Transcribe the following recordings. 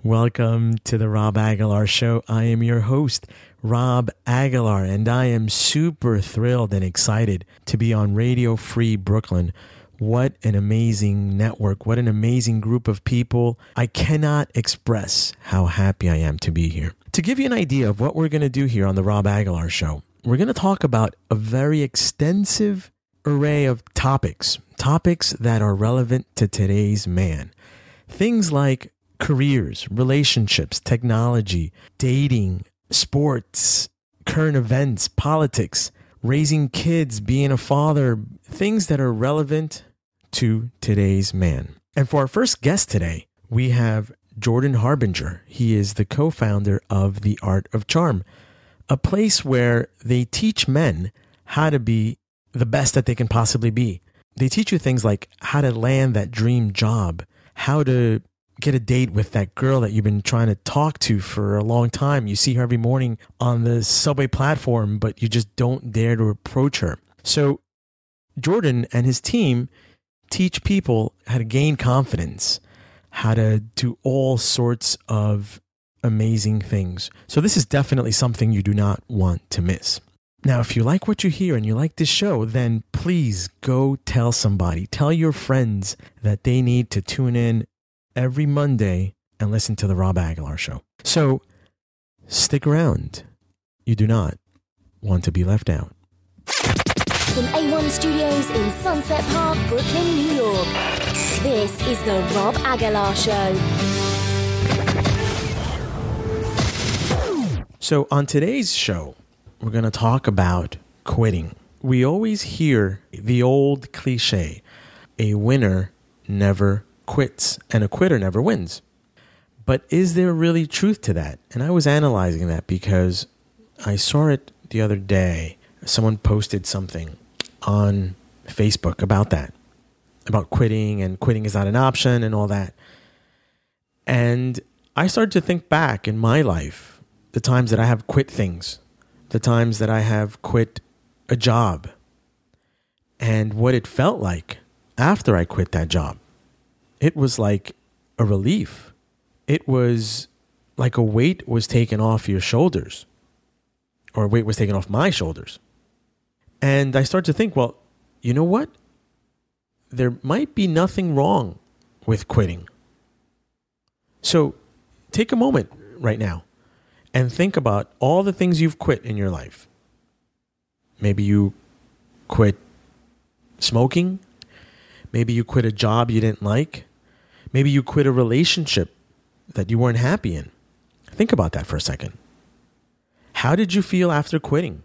Welcome to the Rob Aguilar Show. I am your host, Rob Aguilar, and I am super thrilled and excited to be on Radio Free Brooklyn. What an amazing network. What an amazing group of people. I cannot express how happy I am to be here. To give you an idea of what we're going to do here on the Rob Aguilar Show, we're going to talk about a very extensive array of topics that are relevant to today's man. Things like careers, relationships, technology, dating, sports, current events, politics, raising kids, being a father, things that are relevant to today's man. And for our first guest today, we have Jordan Harbinger. He is the co-founder of The Art of Charm, a place where they teach men how to be the best that they can possibly be. They teach you things like how to land that dream job, how to get a date with that girl that you've been trying to talk to for a long time. You see her every morning on the subway platform, but you just don't dare to approach her. So Jordan and his team teach people how to gain confidence, how to do all sorts of amazing things. So this is definitely something you do not want to miss. Now, if you like what you hear and you like this show, then please go tell somebody. Tell your friends that they need to tune in every Monday and listen to the Rob Aguilar Show. So stick around. You do not want to be left out. From A1 Studios in Sunset Park, Brooklyn, New York, this is the Rob Aguilar Show. So on today's show, we're going to talk about quitting. We always hear the old cliche, a winner never quits and a quitter never wins. But is there really truth to that? And I was analyzing that because I saw it the other day. Someone posted something on Facebook about that, about quitting and quitting is not an option and all that. And I started to think back in my life, the times that I have quit things, the times that I have quit a job, and what it felt like after I quit that job. It was like a relief. It was like a weight was taken off your shoulders, or a weight was taken off my shoulders. And I started to think, well, you know what? There might be nothing wrong with quitting. So take a moment right now and think about all the things you've quit in your life. Maybe you quit smoking. Maybe you quit a job you didn't like. Maybe you quit a relationship that you weren't happy in. Think about that for a second. How did you feel after quitting?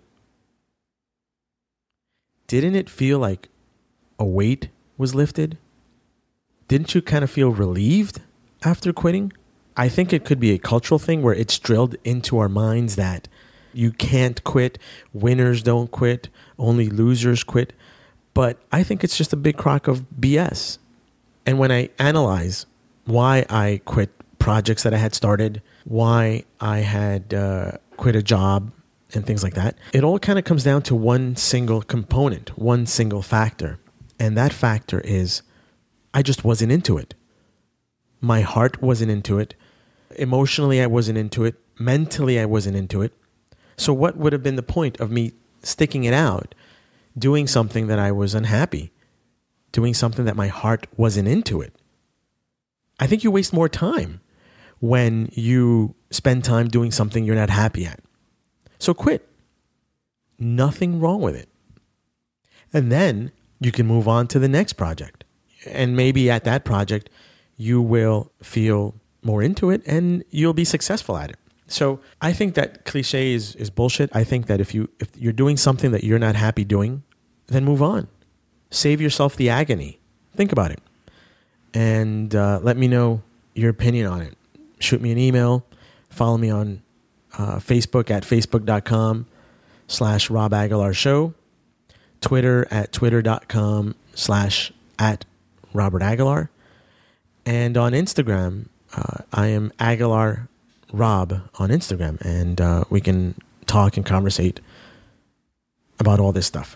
Didn't it feel like a weight was lifted? Didn't you kind of feel relieved after quitting? I think it could be a cultural thing where it's drilled into our minds that you can't quit, winners don't quit, only losers quit. But I think it's just a big crock of BS. And when I analyze why I quit projects that I had started, why I had quit a job and things like that, it all kind of comes down to one single component, one single factor. And that factor is I just wasn't into it. My heart wasn't into it. Emotionally, I wasn't into it. Mentally, I wasn't into it. So what would have been the point of me sticking it out, doing something that I was unhappy, doing something that my heart wasn't into it? I think you waste more time when you spend time doing something you're not happy at. So quit. Nothing wrong with it. And then you can move on to the next project. And maybe at that project, you will feel more into it and you'll be successful at it. So I think that cliche is bullshit. I think that if you're doing something that you're not happy doing, then move on. Save yourself the agony. Think about it. And let me know your opinion on it. Shoot me an email. Follow me on Facebook at facebook.com/Rob Aguilar Show. Twitter at twitter.com/@Robert Aguilar. And on Instagram, I am Aguilar Rob on Instagram. And we can talk and conversate about all this stuff.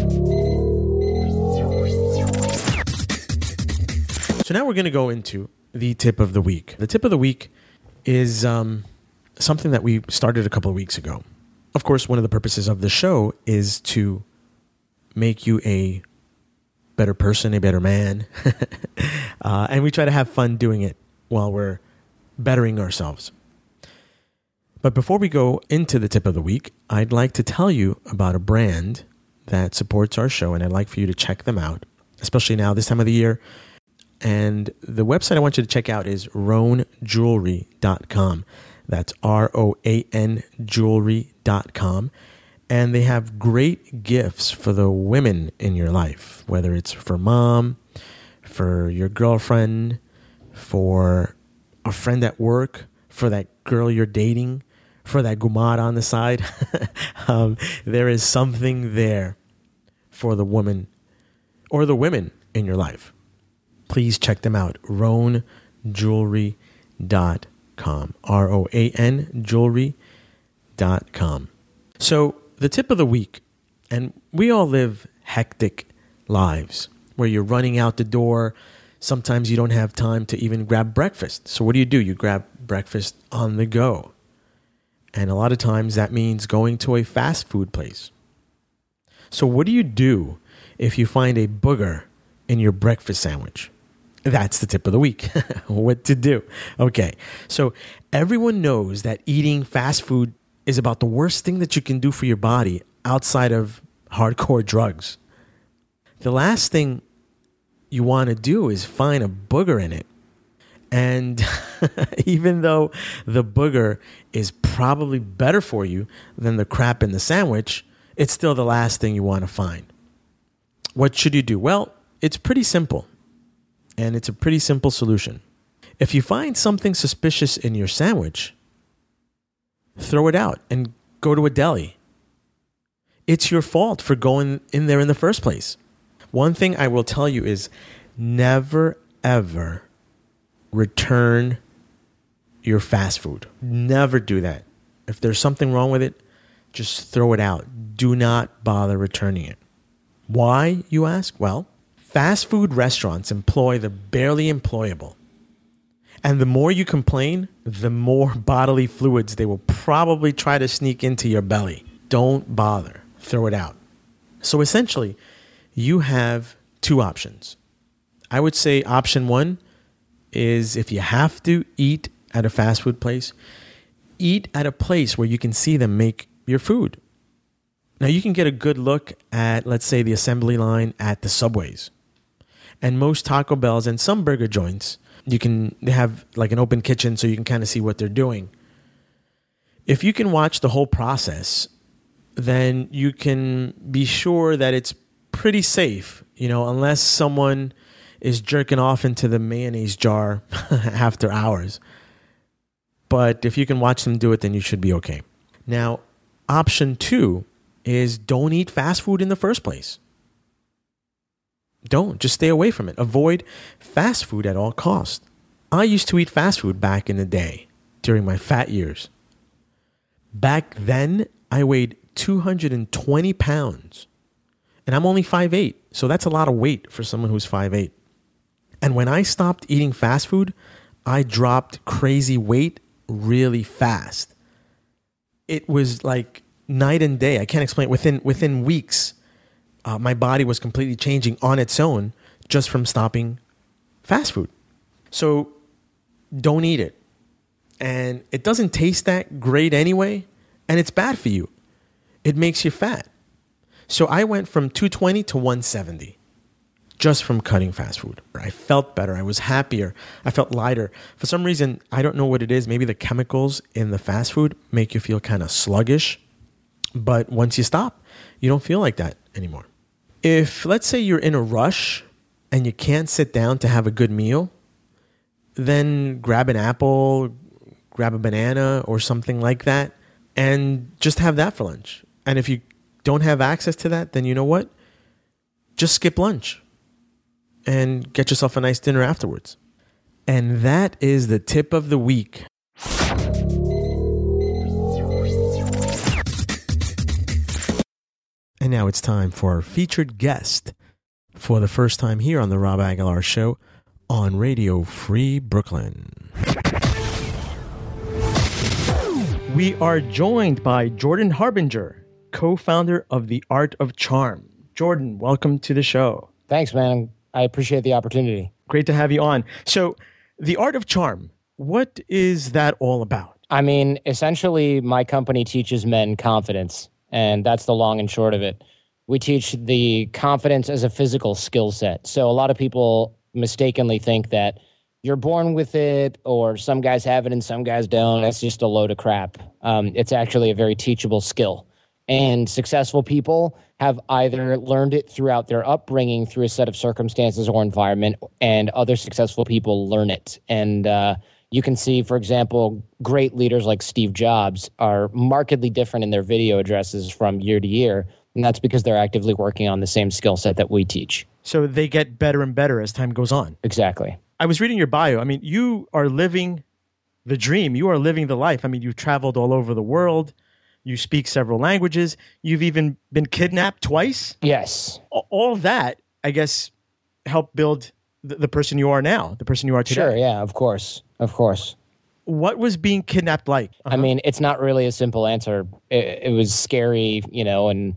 So now we're going to go into the tip of the week. The tip of the week is something that we started a couple of weeks ago. Of course, one of the purposes of the show is to make you a better person, a better man. And we try to have fun doing it while we're bettering ourselves. But before we go into the tip of the week, I'd like to tell you about a brand that supports our show, and I'd like for you to check them out, especially now this time of the year. And the website I want you to check out is RoanJewelry.com. That's ROAN Jewelry.com. And they have great gifts for the women in your life, whether it's for mom, for your girlfriend, for a friend at work, for that girl you're dating, for that gumad on the side. There is something there for the woman or the women in your life. Please check them out. RoanJewelry.com. ROAN Jewelry.com. So the tip of the week, and we all live hectic lives where you're running out the door. Sometimes you don't have time to even grab breakfast. So what do? You grab breakfast on the go. And a lot of times that means going to a fast food place. So what do you do if you find a booger in your breakfast sandwich? That's the tip of the week. What to do? Okay. So everyone knows that eating fast food is about the worst thing that you can do for your body outside of hardcore drugs. The last thing you want to do is find a booger in it. And even though the booger is probably better for you than the crap in the sandwich, it's still the last thing you want to find. What should you do? Well, it's pretty simple. And it's a pretty simple solution. If you find something suspicious in your sandwich, throw it out and go to a deli. It's your fault for going in there in the first place. One thing I will tell you is never, ever return your fast food. Never do that. If there's something wrong with it, just throw it out. Do not bother returning it. Why, you ask? Well, fast food restaurants employ the barely employable. And the more you complain, the more bodily fluids they will probably try to sneak into your belly. Don't bother. Throw it out. So essentially, you have two options. I would say option one is if you have to eat at a fast food place, eat at a place where you can see them make your food. Now, you can get a good look at, let's say, the assembly line at the Subways. And most Taco Bells and some burger joints, they have like an open kitchen so you can kind of see what they're doing. If you can watch the whole process, then you can be sure that it's pretty safe, unless someone is jerking off into the mayonnaise jar after hours. But if you can watch them do it, then you should be okay. Now, option two is don't eat fast food in the first place. Just stay away from it. Avoid fast food at all costs. I used to eat fast food back in the day during my fat years. Back then, I weighed 220 pounds. And I'm only 5'8", so that's a lot of weight for someone who's 5'8". And when I stopped eating fast food, I dropped crazy weight really fast. It was like night and day. I can't explain. Within weeks, my body was completely changing on its own just from stopping fast food. So don't eat it. And it doesn't taste that great anyway, and it's bad for you. It makes you fat. So I went from 220 to 170 just from cutting fast food. I felt better. I was happier. I felt lighter. For some reason, I don't know what it is. Maybe the chemicals in the fast food make you feel kind of sluggish. But once you stop, you don't feel like that anymore. If, let's say, you're in a rush and you can't sit down to have a good meal, then grab an apple, grab a banana or something like that, and just have that for lunch. And if you don't have access to that, then you know what? Just skip lunch and get yourself a nice dinner afterwards. And that is the tip of the week. And now it's time for our featured guest for the first time here on the Rob Aguilar Show on Radio Free Brooklyn. We are joined by Jordan Harbinger, co-founder of The Art of Charm. Jordan, welcome to the show. Thanks, man. I appreciate the opportunity. Great to have you on. So, The Art of Charm, what is that all about? I mean, essentially, my company teaches men confidence, and that's the long and short of it. We teach the confidence as a physical skill set. So a lot of people mistakenly think that you're born with it, or some guys have it and some guys don't. That's just a load of crap. It's actually a very teachable skill. And successful people have either learned it throughout their upbringing through a set of circumstances or environment, and other successful people learn it. And you can see, for example, great leaders like Steve Jobs are markedly different in their video addresses from year to year. And that's because they're actively working on the same skill set that we teach. So they get better and better as time goes on. Exactly. I was reading your bio. I mean, you are living the dream. You are living the life. I mean, you've traveled all over the world. You speak several languages. You've even been kidnapped twice. Yes. All that, I guess, helped build the person you are now, the person you are today. Sure, yeah, of course. Of course. What was being kidnapped like? I mean, it's not really a simple answer. It was scary, and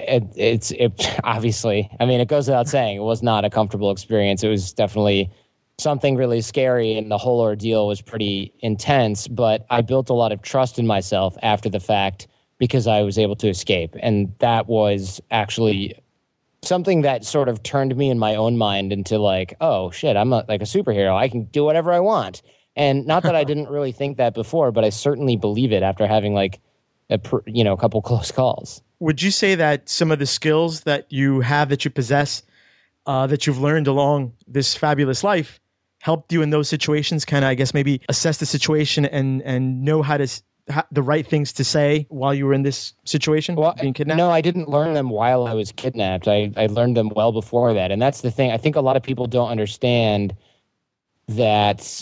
it's obviously, I mean, it goes without saying, it was not a comfortable experience. It was definitely something really scary, and the whole ordeal was pretty intense, but I built a lot of trust in myself after the fact because I was able to escape. And that was actually something that sort of turned me in my own mind into like, oh shit, I'm like a superhero. I can do whatever I want. And not that I didn't really think that before, but I certainly believe it after having like a couple close calls. Would you say that some of the skills that you have, that you possess, that you've learned along this fabulous life helped you in those situations, kind of, I guess, maybe assess the situation and know the right things to say while you were in this situation, being kidnapped? No, I didn't learn them while I was kidnapped. I learned them well before that. And that's the thing. I think a lot of people don't understand that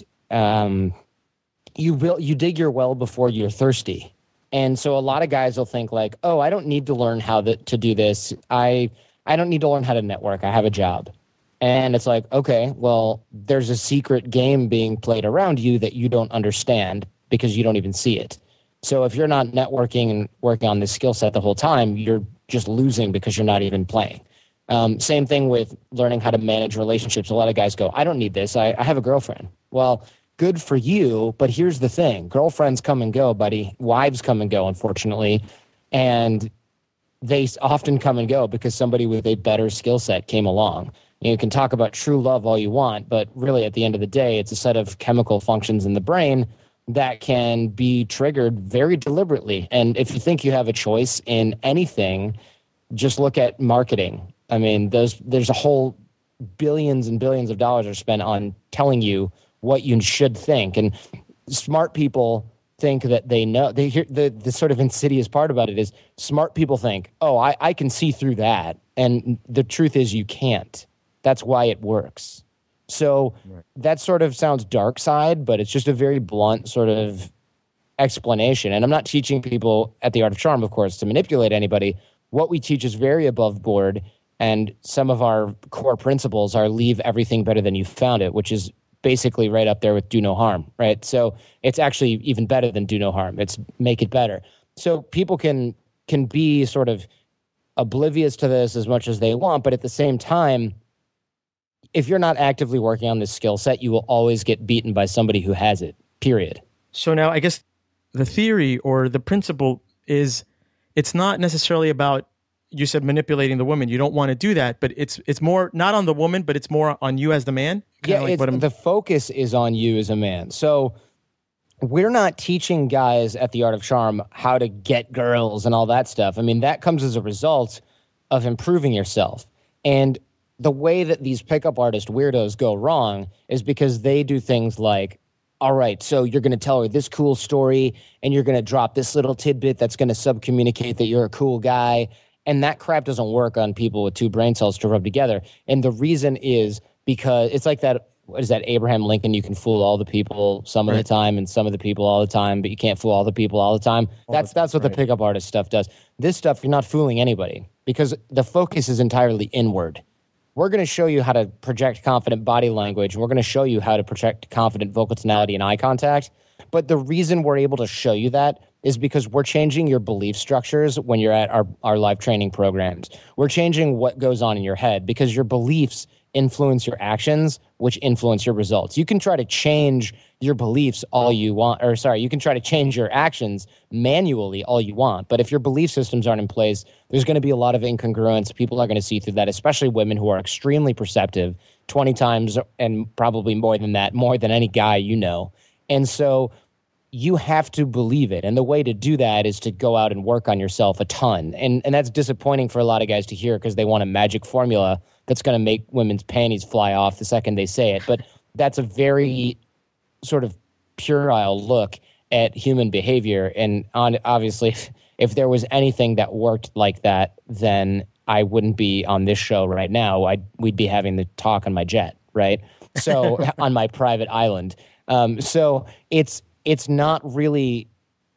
you dig your well before you're thirsty. And so a lot of guys will think like, oh, I don't need to learn how to do this. I don't need to learn how to network. I have a job. And it's like, okay, well, there's a secret game being played around you that you don't understand because you don't even see it. So if you're not networking and working on this skill set the whole time, you're just losing because you're not even playing. Same thing with learning how to manage relationships. A lot of guys go, I don't need this. I have a girlfriend. Well, good for you, but here's the thing. Girlfriends come and go, buddy. Wives come and go, unfortunately. And they often come and go because somebody with a better skill set came along. You can talk about true love all you want, but really at the end of the day, it's a set of chemical functions in the brain that can be triggered very deliberately. And if you think you have a choice in anything, just look at marketing. I mean, there's a whole billions and billions of dollars are spent on telling you what you should think. And smart people think that they know. They hear the sort of insidious part about it is smart people think, oh, I can see through that. And the truth is you can't. That's why it works. So that sort of sounds dark side, but it's just a very blunt sort of explanation. And I'm not teaching people at the Art of Charm, of course, to manipulate anybody. What we teach is very above board. And some of our core principles are leave everything better than you found it, which is basically right up there with do no harm, right? So it's actually even better than do no harm. It's make it better. So people can be sort of oblivious to this as much as they want, but at the same time, if you're not actively working on this skill set, you will always get beaten by somebody who has it, period. So now I guess the theory or the principle is it's not necessarily about, you said manipulating the woman. You don't want to do that, but it's more not on the woman, but it's more on you as the man. The focus is on you as a man. So we're not teaching guys at the Art of Charm how to get girls and all that stuff. I mean, that comes as a result of improving yourself. And the way that these pickup artist weirdos go wrong is because they do things like, all right, so you're going to tell her this cool story and you're going to drop this little tidbit that's going to subcommunicate that you're a cool guy. And that crap doesn't work on people with two brain cells to rub together. And the reason is because it's like that, what is that, Abraham Lincoln, you can fool all the people some of the time and some of the people all the time, but you can't fool all the people all the time. That's what the pickup artist stuff does. This stuff, you're not fooling anybody because the focus is entirely inward. we're going to show you how to project confident body language. And we're going to show you how to project confident vocal tonality and eye contact. But the reason we're able to show you that is because we're changing your belief structures when you're at our live training programs. We're changing what goes on in your head because your beliefs influence your actions, which influence your results. You can try to change your beliefs all you want, you can try to change your actions manually all you want. But if your belief systems aren't in place, there's going to be a lot of incongruence. People are going to see through that, especially women who are extremely perceptive, 20 times and probably more than that, more than any guy you know. And so you have to believe it. And the way to do that is to go out and work on yourself a ton. And that's disappointing for a lot of guys to hear because they want a magic formula that's going to make women's panties fly off the second they say it. But that's a very sort of puerile look at human behavior. And obviously, if there was anything that worked like that, then I wouldn't be on this show right now. We'd be having the talk on my jet, right? So on my private island. So it's not really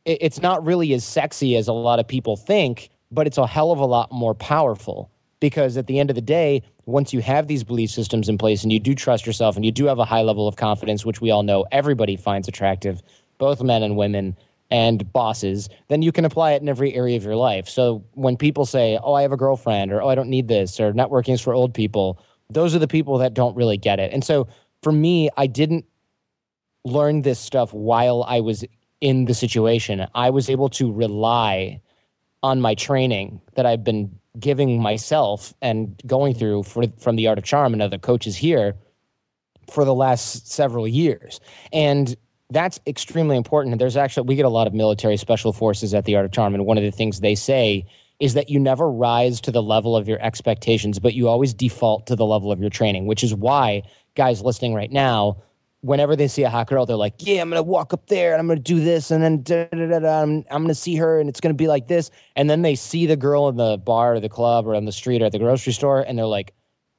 as sexy as a lot of people think, but it's a hell of a lot more powerful. Because at the end of the day, once you have these belief systems in place and you do trust yourself and you do have a high level of confidence, which we all know everybody finds attractive, both men and women and bosses, then you can apply it in every area of your life. So when people say, oh, I have a girlfriend, or oh, I don't need this, or networking is for old people, those are the people that don't really get it. And so for me, I didn't learn this stuff while I was in the situation. I was able to rely on my training that I've been giving myself and going through from the Art of Charm and other coaches here for the last several years. And that's extremely important. And we get a lot of military special forces at the Art of Charm. And one of the things they say is that you never rise to the level of your expectations, but you always default to the level of your training, which is why guys listening right now, whenever they see a hot girl, they're like, yeah, I'm going to walk up there and I'm going to do this. And then I'm going to see her and it's going to be like this. And then they see the girl in the bar or the club or on the street or at the grocery store. And they're like,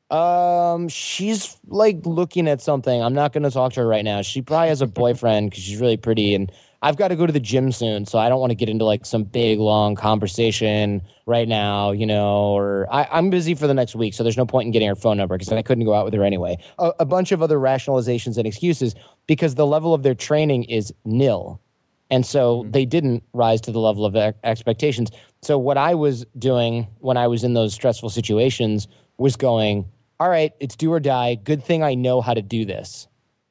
she's like looking at something. I'm not going to talk to her right now. She probably has a boyfriend because she's really pretty. And I've got to go to the gym soon. So I don't want to get into like some big, long conversation right now, or I'm busy for the next week. So there's no point in getting her phone number because I couldn't go out with her anyway. A bunch of other rationalizations and excuses because the level of their training is nil. And so they didn't rise to the level of expectations. So what I was doing when I was in those stressful situations was going, all right, it's do or die. Good thing I know how to do this.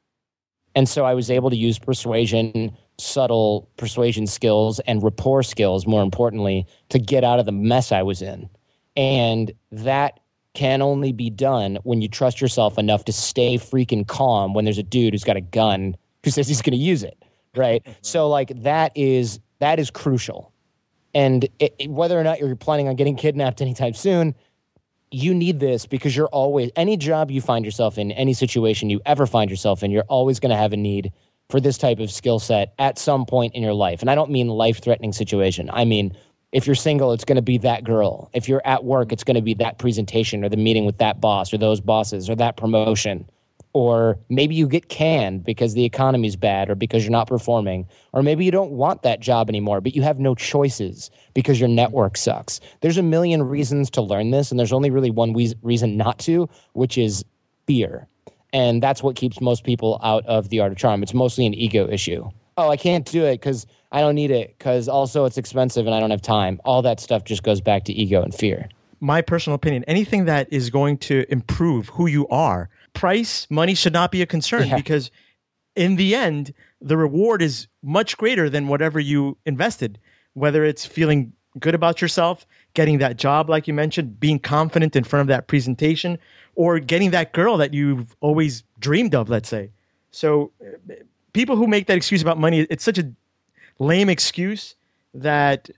And so I was able to use persuasion, subtle persuasion skills, and rapport skills, more importantly, to get out of the mess I was in. And that can only be done when you trust yourself enough to stay freaking calm when there's a dude who's got a gun who says he's going to use it, right? So like that is crucial. And whether or not you're planning on getting kidnapped anytime soon, you need this because you're always, any job you find yourself in, any situation you ever find yourself in, you're always going to have a need for this type of skill set at some point in your life. And I don't mean life-threatening situation. I mean, if you're single, it's going to be that girl. If you're at work, it's going to be that presentation or the meeting with that boss or those bosses or that promotion. Or maybe you get canned because the economy's bad or because you're not performing. Or maybe you don't want that job anymore, but you have no choices because your network sucks. There's a million reasons to learn this, and there's only really one reason not to, which is fear. And that's what keeps most people out of the Art of Charm. It's mostly an ego issue. Oh, I can't do it because I don't need it, because also it's expensive and I don't have time. All that stuff just goes back to ego and fear. My personal opinion, anything that is going to improve who you are, price, money should not be a concern because in the end, the reward is much greater than whatever you invested, whether it's feeling good about yourself, getting that job, like you mentioned, being confident in front of that presentation, or getting that girl that you've always dreamed of, let's say. So people who make that excuse about money, it's such a lame excuse that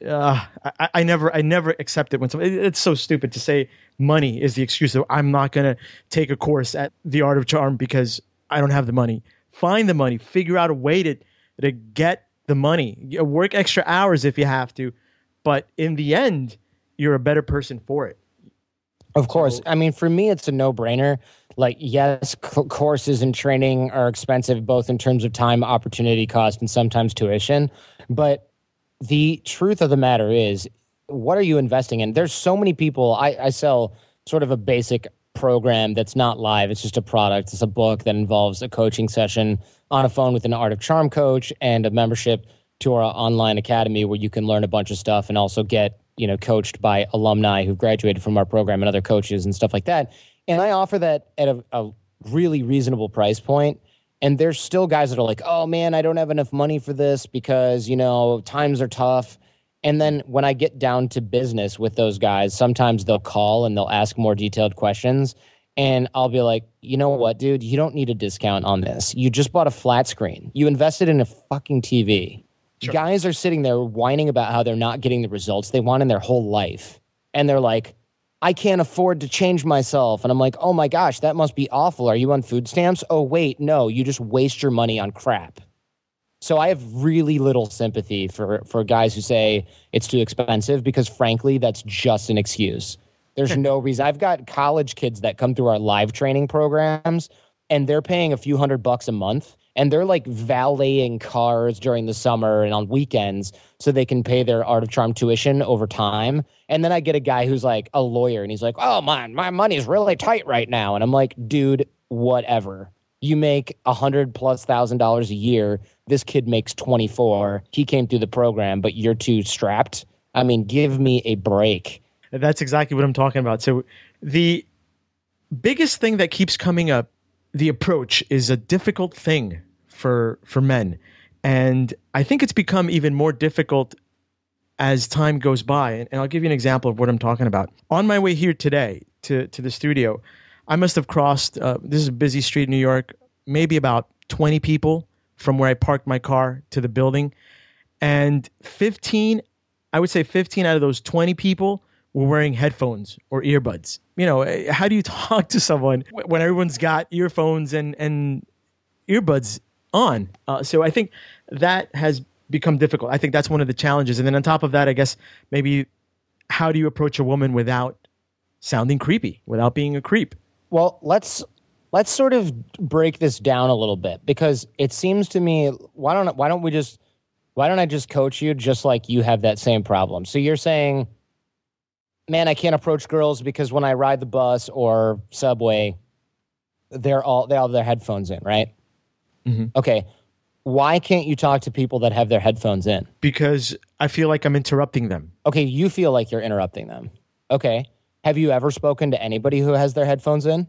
I never accept it when it's so stupid to say money is the excuse. So I'm not going to take a course at the Art of Charm because I don't have the money. Find the money, figure out a way to get the money, work extra hours if you have to, but in the end, you're a better person for it. Of course. I mean, for me, it's a no-brainer. Like, yes, courses and training are expensive, both in terms of time, opportunity cost, and sometimes tuition. But the truth of the matter is, what are you investing in? There's so many people. I sell sort of a basic program that's not live. It's just a product. It's a book that involves a coaching session on a phone with an Art of Charm coach and a membership to our online academy where you can learn a bunch of stuff and also get, coached by alumni who've graduated from our program and other coaches and stuff like that. And I offer that at a really reasonable price point. And there's still guys that are like, oh man, I don't have enough money for this because, times are tough. And then when I get down to business with those guys, sometimes they'll call and they'll ask more detailed questions. And I'll be like, you know what, dude, you don't need a discount on this. You just bought a flat screen. You invested in a fucking TV. Sure. Guys are sitting there whining about how they're not getting the results they want in their whole life. And they're like, I can't afford to change myself. And I'm like, oh my gosh, that must be awful. Are you on food stamps? Oh, wait, no, you just waste your money on crap. So I have really little sympathy for guys who say it's too expensive because, frankly, that's just an excuse. There's no reason. I've got college kids that come through our live training programs, and they're paying a few $100 a month, and they're like valeting cars during the summer and on weekends so they can pay their Art of Charm tuition over time. And then I get a guy who's like a lawyer, and he's like, oh, my money's really tight right now. And I'm like, dude, whatever. You make $100,000+ a year. This kid makes 24. He came through the program, but you're too strapped. I mean, give me a break. That's exactly what I'm talking about. So the biggest thing that keeps coming up, the approach is a difficult thing for men. And I think it's become even more difficult as time goes by. And I'll give you an example of what I'm talking about. On my way here today to the studio, I must have crossed, this is a busy street in New York, maybe about 20 people from where I parked my car to the building. And 15 out of those 20 people were wearing headphones or earbuds. How do you talk to someone when everyone's got earphones and earbuds on? So I think that has become difficult. I think that's one of the challenges. And then on top of that, I guess maybe how do you approach a woman without sounding creepy, without being a creep? Well, let's sort of break this down a little bit because it seems to me why don't I just coach you just like you have that same problem? So you're saying, man, I can't approach girls because when I ride the bus or subway, they all have their headphones in, right? Mm-hmm. Okay. Why can't you talk to people that have their headphones in? Because I feel like I'm interrupting them. Okay, you feel like you're interrupting them. Okay. Have you ever spoken to anybody who has their headphones in?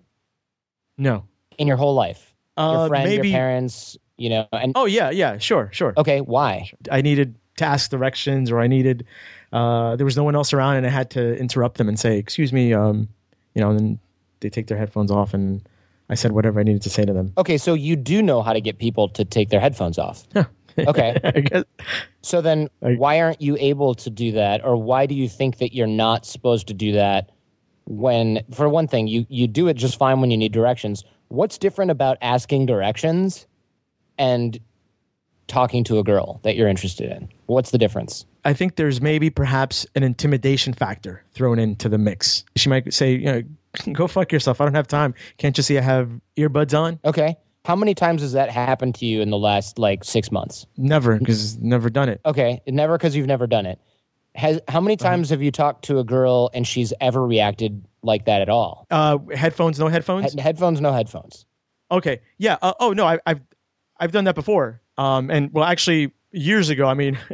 No. In your whole life? Your friends, maybe, your parents, and oh, yeah, sure. Okay, why? I needed to ask directions, or I needed, there was no one else around, and I had to interrupt them and say, excuse me, and then they take their headphones off, and I said whatever I needed to say to them. Okay, so you do know how to get people to take their headphones off. Okay. I guess. So then why aren't you able to do that, or why do you think that you're not supposed to do that when, for one thing, you do it just fine when you need directions? What's different about asking directions and talking to a girl that you're interested in? What's the difference? I think there's maybe perhaps an intimidation factor thrown into the mix. She might say, go fuck yourself. I don't have time. Can't you see I have earbuds on? Okay. How many times has that happened to you in the last 6 months? Never, because never done it. Okay. Never because you've never done it. How many times have you talked to a girl and she's ever reacted like that at all? Headphones, no headphones? Headphones, no headphones. Okay. Yeah. No, I've done that before. And well, actually years ago, I mean,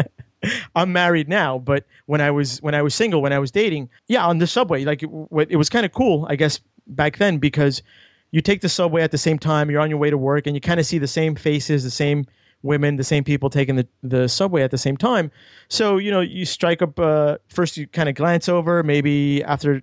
I'm married now, but when I was single, when I was dating, yeah, on the subway, it was kind of cool, I guess, back then, because you take the subway at the same time, you're on your way to work, and you kind of see the same faces, the same women, the same people taking the subway at the same time. So, you strike up, first you kind of glance over, maybe after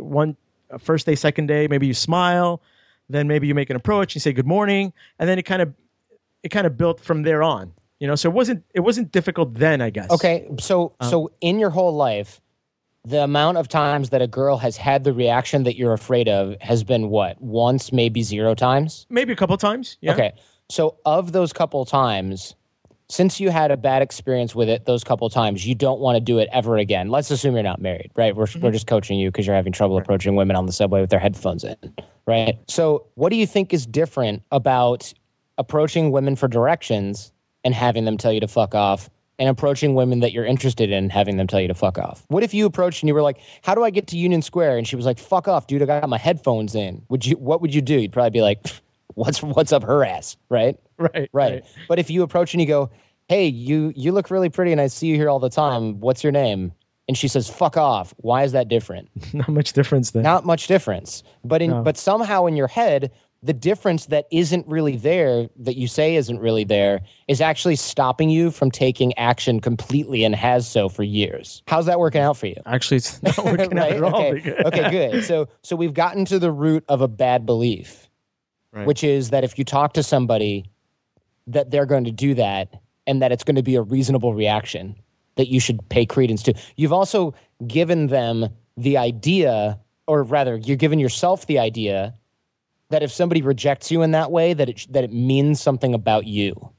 first day, second day, maybe you smile, then maybe you make an approach, you say good morning, and then it kind of built from there on. So it wasn't difficult then, I guess. Okay, so in your whole life, the amount of times that a girl has had the reaction that you're afraid of has been what? Once, maybe 0 times? Maybe a couple times, yeah. Okay, so of those couple times, since you had a bad experience with it those couple times, you don't want to do it ever again. Let's assume you're not married, right? We're just coaching you because you're having trouble approaching women on the subway with their headphones in, right? So what do you think is different about approaching women for directions and having them tell you to fuck off and approaching women that you're interested in, having them tell you to fuck off? What if you approached and you were like, how do I get to Union Square? And she was like, fuck off, dude, I got my headphones in. What would you do? You'd probably be like, what's up her ass, right? Right. But if you approach and you go, hey, you look really pretty and I see you here all the time. What's your name? And she says, fuck off. Why is that different? Not much difference then. Not much difference. But somehow in your head, the difference that isn't really there, that you say isn't really there, is actually stopping you from taking action completely and has so for years. How's that working out for you? Actually, it's not working out at all. Okay, good. So we've gotten to the root of a bad belief, which is that if you talk to somebody, that they're going to do that and that it's going to be a reasonable reaction that you should pay credence to. You've also given them the idea, or rather, you're giving yourself the idea that if somebody rejects you in that way, that it means something about you.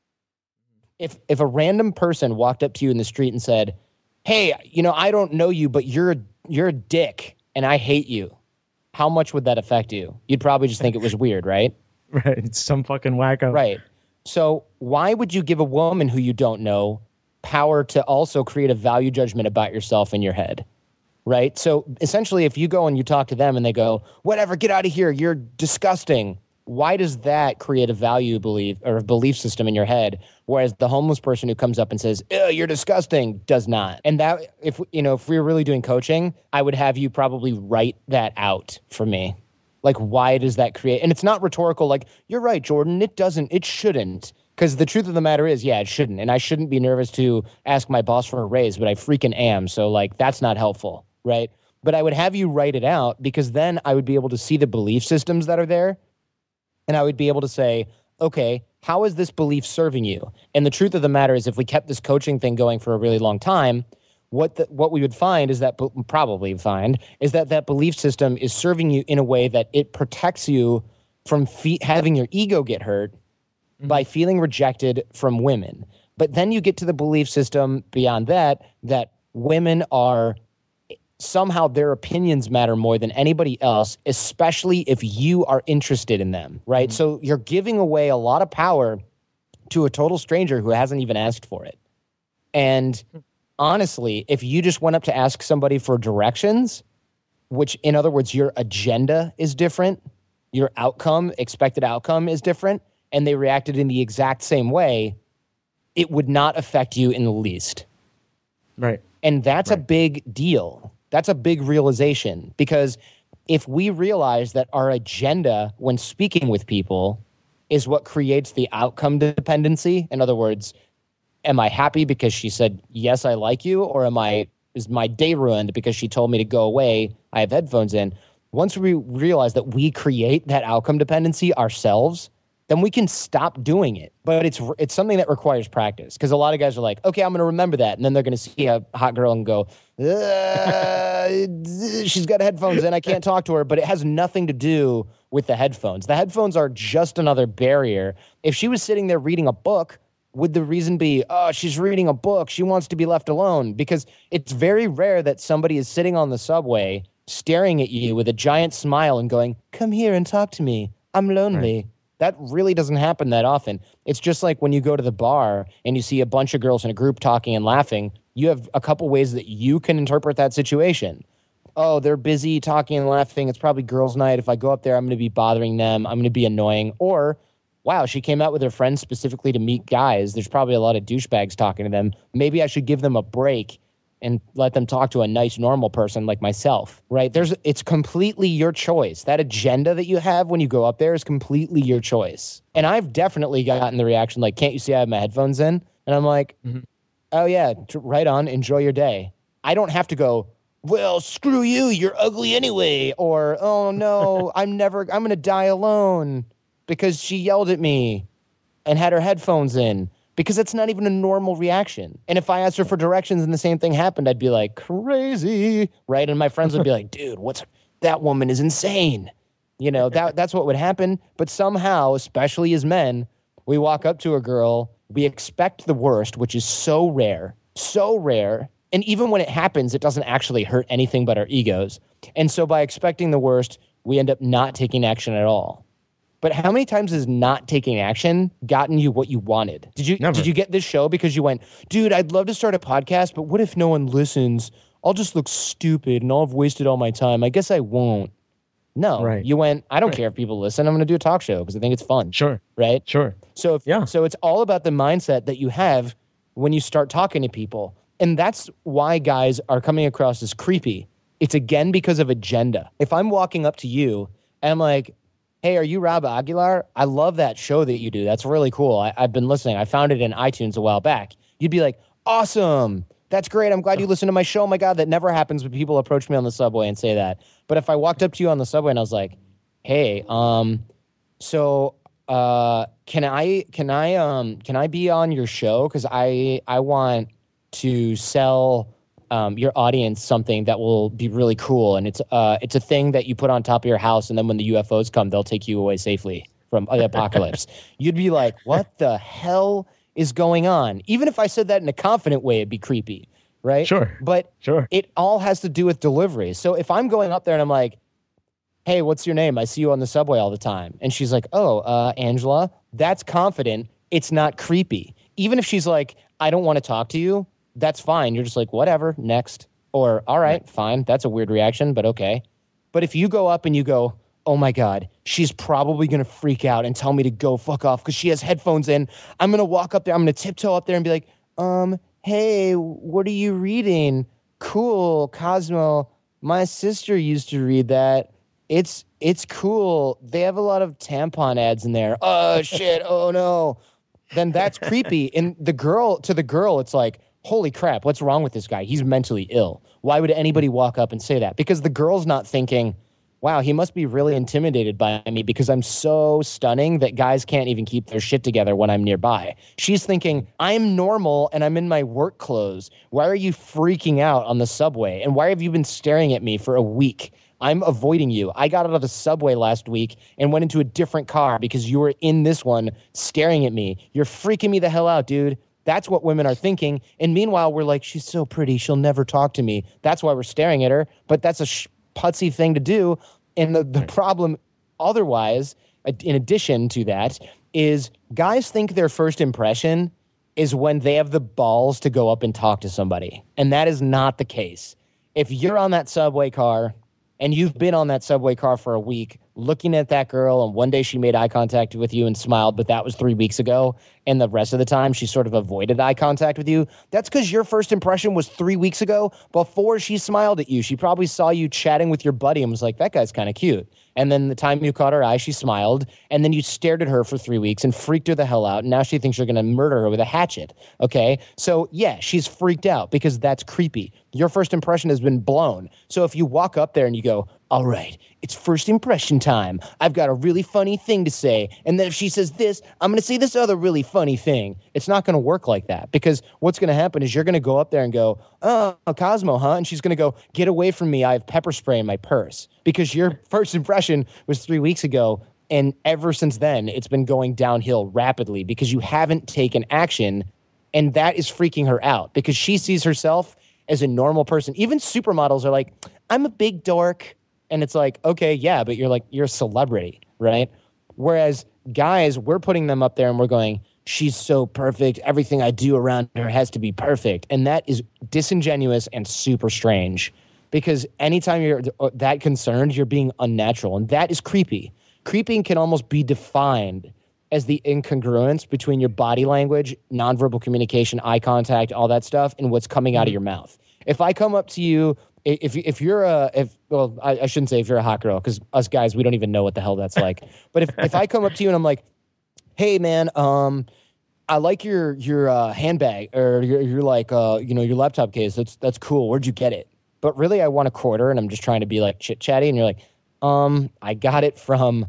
If a random person walked up to you in the street and said, hey, I don't know you, but you're a dick and I hate you, how much would that affect you? You'd probably just think it was weird, right? Right. It's some fucking wacko. Right. So why would you give a woman who you don't know power to also create a value judgment about yourself in your head? Right? So essentially, if you go and you talk to them and they go, whatever, get out of here, you're disgusting. Why does that create a value belief or a belief system in your head? Whereas the homeless person who comes up and says, you're disgusting, does not. And that, if we were really doing coaching, I would have you probably write that out for me. Like, why does that create? And it's not rhetorical, like, you're right, Jordan, it shouldn't. Because the truth of the matter is, yeah, it shouldn't. And I shouldn't be nervous to ask my boss for a raise, but I freaking am. So, like, that's not helpful. Right? But I would have you write it out because then I would be able to see the belief systems that are there. And I would be able to say, okay, how is this belief serving you? And the truth of the matter is, if we kept this coaching thing going for a really long time, what we would find is that that belief system is serving you in a way that it protects you from having your ego get hurt by feeling rejected from women. But then you get to the belief system beyond that women are somehow their opinions matter more than anybody else, especially if you are interested in them, right? Mm-hmm. So you're giving away a lot of power to a total stranger who hasn't even asked for it. And honestly, if you just went up to ask somebody for directions, which in other words, your agenda is different, your expected outcome is different, and they reacted in the exact same way, it would not affect you in the least. Right. And that's a big deal. That's a big realization, because if we realize that our agenda when speaking with people is what creates the outcome dependency, in other words, am I happy because she said, yes, I like you, or is my day ruined because she told me to go away, I have headphones in? Once we realize that we create that outcome dependency ourselves, then we can stop doing it. But it's something that requires practice, because a lot of guys are like, okay, I'm going to remember that. And then they're going to see a hot girl and go, she's got headphones in, I can't talk to her. But it has nothing to do with the headphones. The headphones are just another barrier. If she was sitting there reading a book, would the reason be, she's reading a book, she wants to be left alone? Because it's very rare that somebody is sitting on the subway staring at you with a giant smile and going, come here and talk to me, I'm lonely. Right. That really doesn't happen that often. It's just like when you go to the bar and you see a bunch of girls in a group talking and laughing, you have a couple ways that you can interpret that situation. Oh, they're busy talking and laughing, it's probably girls' night. If I go up there, I'm going to be bothering them, I'm going to be annoying. Or, wow, she came out with her friends specifically to meet guys. There's probably a lot of douchebags talking to them. Maybe I should give them a break and let them talk to a nice, normal person like myself, right? It's completely your choice. That agenda that you have when you go up there is completely your choice. And I've definitely gotten the reaction like, can't you see I have my headphones in? And I'm like, oh yeah, right on, enjoy your day. I don't have to go, well, screw you, you're ugly anyway. Or, oh no, I'm going to die alone because she yelled at me and had her headphones in. Because it's not even a normal reaction. And if I asked her for directions and the same thing happened, I'd be like, crazy, right? And my friends would be like, dude, that woman is insane. That's what would happen. But somehow, especially as men, we walk up to a girl, we expect the worst, which is so rare. And even when it happens, it doesn't actually hurt anything but our egos. And so by expecting the worst, we end up not taking action at all. But how many times has not taking action gotten you what you wanted? Never. Did you get this show because you went, dude, I'd love to start a podcast, but what if no one listens? I'll just look stupid and I'll have wasted all my time. I guess I won't. No, Right. You went, I don't care if people listen. I'm going to do a talk show because I think it's fun. Sure. Right? Sure. So so it's all about the mindset that you have when you start talking to people. And that's why guys are coming across as creepy. It's again because of agenda. If I'm walking up to you and I'm like, hey, are you Rob Aguilar? I love that show that you do. That's really cool. I've been listening. I found it in iTunes a while back. You'd be like, awesome. That's great. I'm glad you listened to my show. Oh my God, that never happens when people approach me on the subway and say that. But if I walked up to you on the subway and I was like, hey, so can I be on your show? Because I want to sell your audience something that will be really cool, and it's a thing that you put on top of your house, and then when the UFOs come, they'll take you away safely from the apocalypse. You'd be like, what the hell is going on? Even if I said that in a confident way, it'd be creepy, right? Sure. But Sure. it all has to do with delivery. So if I'm going up there and I'm like, hey, what's your name? I see you on the subway all the time. And she's like, oh, Angela, that's confident. It's not creepy. Even if she's like, I don't want to talk to you, that's fine. You're just like, whatever, next. Or, all right, fine. That's a weird reaction, but okay. But if you go up and you go, oh my God, she's probably going to freak out and tell me to go fuck off because she has headphones in. I'm going to walk up there. I'm going to tiptoe up there and be like, hey, what are you reading? Cool, Cosmo. My sister used to read that. It's cool. They have a lot of tampon ads in there. Oh, shit. Oh, no. Then that's creepy. And to the girl, it's like, holy crap, what's wrong with this guy? He's mentally ill. Why would anybody walk up and say that? Because the girl's not thinking, wow, he must be really intimidated by me because I'm so stunning that guys can't even keep their shit together when I'm nearby. She's thinking, I'm normal and I'm in my work clothes. Why are you freaking out on the subway? And why have you been staring at me for a week? I'm avoiding you. I got out of the subway last week and went into a different car because you were in this one staring at me. You're freaking me the hell out, dude. That's what women are thinking. And meanwhile, we're like, she's so pretty. She'll never talk to me. That's why we're staring at her. But that's a putsy thing to do. And the problem otherwise, in addition to that, is guys think their first impression is when they have the balls to go up and talk to somebody. And that is not the case. If you're on that subway car and you've been on that subway car for a week, looking at that girl, and one day she made eye contact with you and smiled, but that was 3 weeks ago, and the rest of the time she sort of avoided eye contact with you, that's because your first impression was 3 weeks ago before she smiled at you. She probably saw you chatting with your buddy and was like, that guy's kind of cute. And then the time you caught her eye, she smiled, and then you stared at her for 3 weeks and freaked her the hell out, and now she thinks you're going to murder her with a hatchet, okay? So, yeah, she's freaked out because that's creepy. Your first impression has been blown. So if you walk up there and you go, all right, it's first impression time. I've got a really funny thing to say, and then if she says this, I'm going to say this other really funny thing. It's not going to work like that because what's going to happen is you're going to go up there and go, oh, Cosmo, huh? And she's going to go, get away from me. I have pepper spray in my purse because your first impression was 3 weeks ago. And ever since then, it's been going downhill rapidly because you haven't taken action. And that is freaking her out because she sees herself as a normal person. Even supermodels are like, I'm a big dork. And it's like, okay, yeah, but you're a celebrity, right? Whereas guys, we're putting them up there and we're going, she's so perfect. Everything I do around her has to be perfect. And that is disingenuous and super strange because anytime you're that concerned, you're being unnatural. And that is creepy. Creeping can almost be defined as the incongruence between your body language, nonverbal communication, eye contact, all that stuff, and what's coming out of your mouth. If I come up to you, if you're I shouldn't say if you're a hot girl because us guys, we don't even know what the hell that's like. But if I come up to you and I'm like, hey man, I like your handbag or your like your laptop case. That's cool. Where'd you get it? But really, I want a quarter, and I'm just trying to be like chit chatty, and you're like, I got it from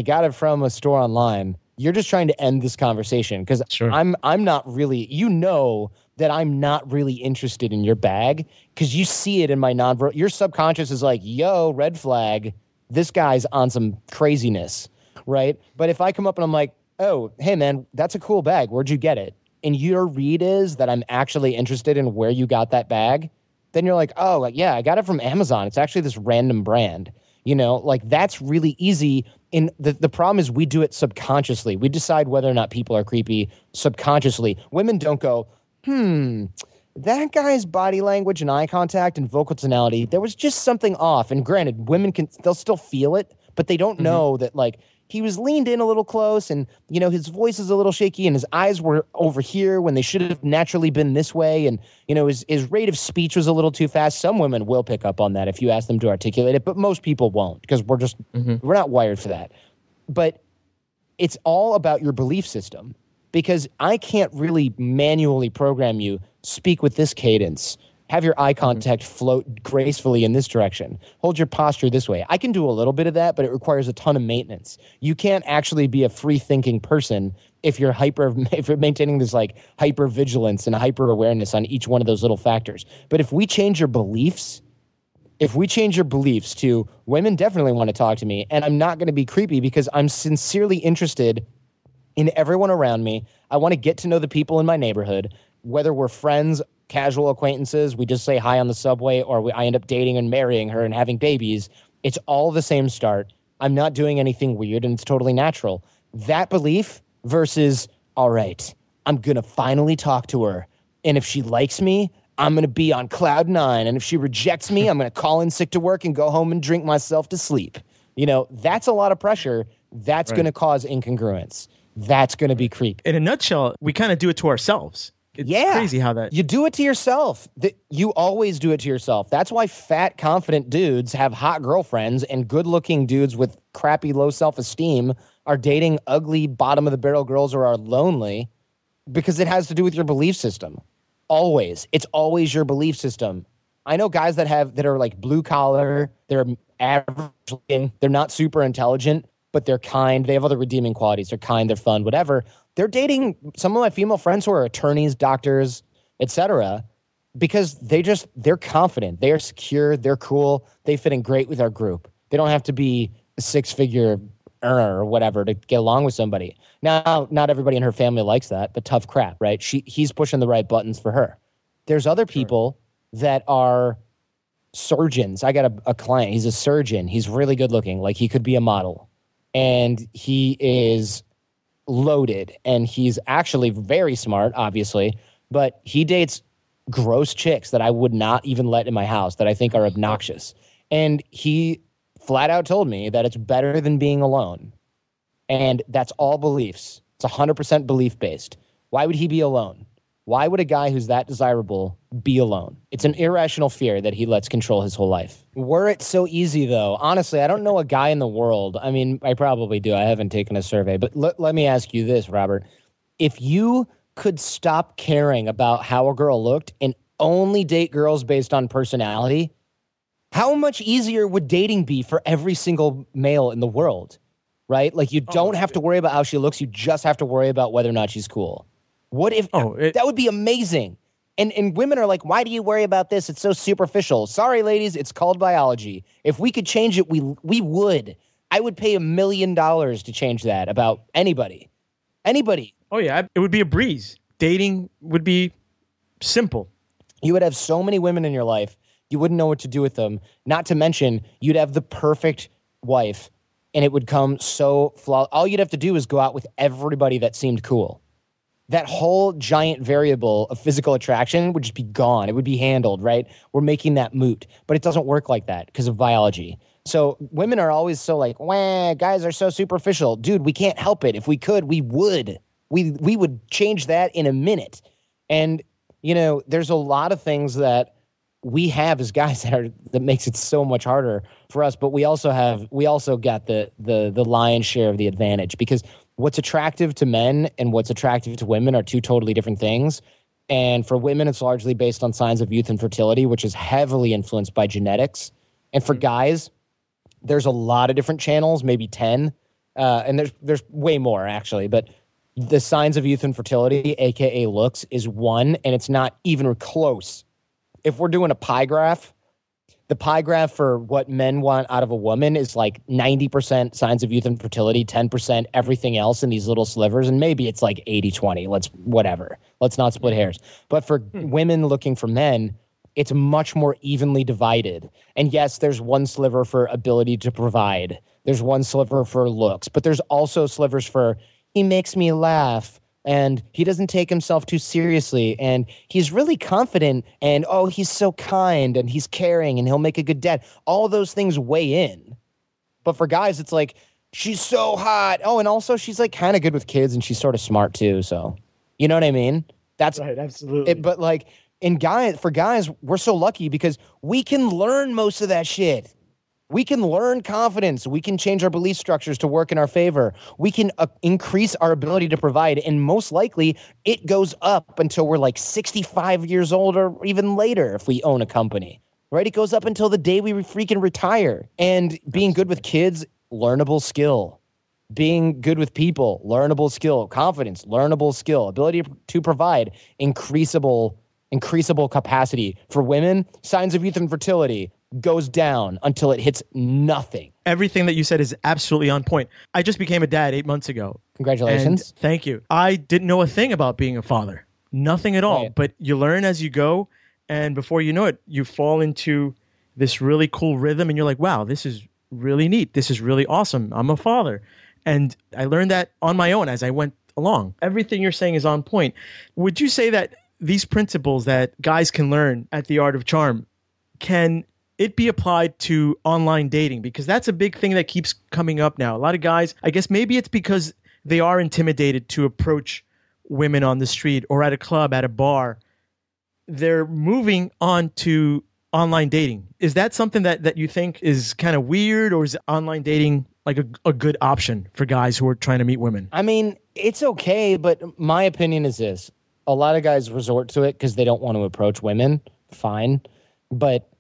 a store online. You're just trying to end this conversation because sure. I'm not really, that I'm not really interested in your bag because you see it in my nonverbal. Your subconscious is like, yo, red flag. This guy's on some craziness, right? But if I come up and I'm like, oh, hey, man, that's a cool bag. Where'd you get it? And your read is that I'm actually interested in where you got that bag. Then you're like, oh, yeah, I got it from Amazon. It's actually this random brand. You know, like that's really easy. And the problem is we do it subconsciously. We decide whether or not people are creepy subconsciously. Women don't go, that guy's body language and eye contact and vocal tonality, there was just something off. And granted, women they'll still feel it, but they don't know that like he was leaned in a little close and, you know, his voice is a little shaky and his eyes were over here when they should have naturally been this way. And, you know, his rate of speech was a little too fast. Some women will pick up on that if you ask them to articulate it, but most people won't because we're not wired for that. But it's all about your belief system because I can't really manually program you, speak with this cadence, have your eye contact float gracefully in this direction, hold your posture this way. I can do a little bit of that, but it requires a ton of maintenance. You can't actually be a free-thinking person if you're maintaining this like hyper vigilance and hyper awareness on each one of those little factors. But if we change your beliefs to women definitely want to talk to me, and I'm not going to be creepy because I'm sincerely interested in everyone around me. I want to get to know the people in my neighborhood, whether we're friends, casual acquaintances, we just say hi on the subway, or I end up dating and marrying her and having babies. It's all the same start. I'm not doing anything weird, and it's totally natural. That belief versus, all right, I'm going to finally talk to her, and if she likes me, I'm going to be on cloud 9, and if she rejects me, I'm going to call in sick to work and go home and drink myself to sleep. You know, that's a lot of pressure. That's going to cause incongruence. That's going to be creep. In a nutshell, we kind of do it to ourselves. It's crazy how that... You do it to yourself. You always do it to yourself. That's why fat, confident dudes have hot girlfriends and good-looking dudes with crappy, low self-esteem are dating ugly, bottom-of-the-barrel girls or are lonely because it has to do with your belief system. Always. It's always your belief system. I know guys that are like blue-collar, they're average, they're not super intelligent, but they're kind. They have other redeeming qualities. They're kind, they're fun, whatever. They're dating some of my female friends who are attorneys, doctors, etc., because they're confident, they're secure, they're cool, they fit in great with our group. They don't have to be a six-figure earner or whatever to get along with somebody. Now, not everybody in her family likes that, but tough crap, right? He's pushing the right buttons for her. There's other people that are surgeons. I got a client, he's a surgeon. He's really good looking, like he could be a model. And he is loaded, and he's actually very smart, obviously, but he dates gross chicks that I would not even let in my house that I think are obnoxious. And he flat out told me that it's better than being alone. And that's all beliefs. It's 100% belief based. Why would he be alone? Why would a guy who's that desirable be alone? It's an irrational fear that he lets control his whole life. Were it so easy, though, honestly, I don't know a guy in the world. I mean, I probably do. I haven't taken a survey. But let me ask you this, Robert. If you could stop caring about how a girl looked and only date girls based on personality, how much easier would dating be for every single male in the world, right? Like, you don't have to worry about how she looks. You just have to worry about whether or not she's cool. What if that would be amazing? And women are like, why do you worry about this? It's so superficial. Sorry, ladies, it's called biology. If we could change it, we would. I would pay $1 million to change that about anybody. Anybody. Oh, yeah. It would be a breeze. Dating would be simple. You would have so many women in your life, you wouldn't know what to do with them. Not to mention, you'd have the perfect wife, and it would come so flawless. All you'd have to do is go out with everybody that seemed cool. That whole giant variable of physical attraction would just be gone. It would be handled, right? We're making that moot. But it doesn't work like that because of biology. So women are always so like, wah, guys are so superficial. Dude, we can't help it. If we could, we would. We would change that in a minute. And, you know, there's a lot of things that we have as guys that makes it so much harder for us. But we also got the lion's share of the advantage because what's attractive to men and what's attractive to women are two totally different things. And for women, it's largely based on signs of youth and fertility, which is heavily influenced by genetics. And for guys, there's a lot of different channels, maybe 10. And there's way more, actually. But the signs of youth and fertility, a.k.a. looks, is one, and it's not even close. If we're doing a pie graph, the pie graph for what men want out of a woman is like 90% signs of youth and fertility, 10% everything else in these little slivers. And maybe it's like 80-20. Let's not split hairs. But for women looking for men, it's much more evenly divided. And yes, there's one sliver for ability to provide. There's one sliver for looks, but there's also slivers for he makes me laugh and he doesn't take himself too seriously and he's really confident and oh, he's so kind and he's caring and he'll make a good dad. All those things weigh in. But for guys, it's like, she's so hot. Oh, and also she's like kind of good with kids and she's sort of smart too. So, you know what I mean? That's right. Absolutely. But like for guys, we're so lucky because we can learn most of that shit. We can learn confidence. We can change our belief structures to work in our favor. We can increase our ability to provide. And most likely it goes up until we're like 65 years old or even later if we own a company, right? It goes up until the day we freaking retire. And being good with kids, learnable skill. Being good with people, learnable skill. Confidence, learnable skill. Ability to provide, increasable capacity. For women, signs of youth and fertility goes down until it hits nothing. Everything that you said is absolutely on point. I just became a dad 8 months ago. Congratulations. And thank you. I didn't know a thing about being a father. Nothing at all. Right. But you learn as you go. And before you know it, you fall into this really cool rhythm. And you're like, wow, this is really neat. This is really awesome. I'm a father. And I learned that on my own as I went along. Everything you're saying is on point. Would you say that these principles that guys can learn at the Art of Charm, can it be applied to online dating? Because that's a big thing that keeps coming up now. A lot of guys, I guess maybe it's because they are intimidated to approach women on the street or at a club, at a bar. They're moving on to online dating. Is that something that you think is kind of weird, or is online dating like a good option for guys who are trying to meet women? I mean, it's okay, but my opinion is this. A lot of guys resort to it because they don't want to approach women. Fine. But